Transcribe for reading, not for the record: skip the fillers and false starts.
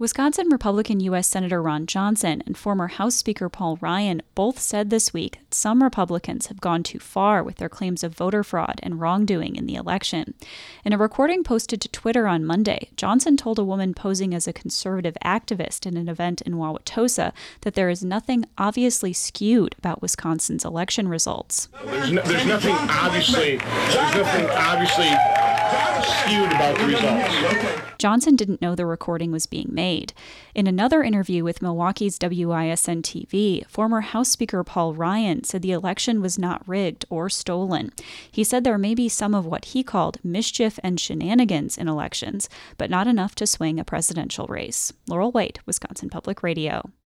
Wisconsin Republican U.S. Senator Ron Johnson and former House Speaker Paul Ryan both said this week that some Republicans have gone too far with their claims of voter fraud and wrongdoing in the election. In a recording posted to Twitter on Monday, Johnson told a woman posing as a conservative activist in an event in Wauwatosa that there is nothing obviously skewed about Wisconsin's election results. There's nothing obviously skewed about the results. Johnson didn't know the recording was being made. In another interview with Milwaukee's WISN-TV, former House Speaker Paul Ryan said the election was not rigged or stolen. He said there may be some of what he called mischief and shenanigans in elections, but not enough to swing a presidential race. Laurel White, Wisconsin Public Radio.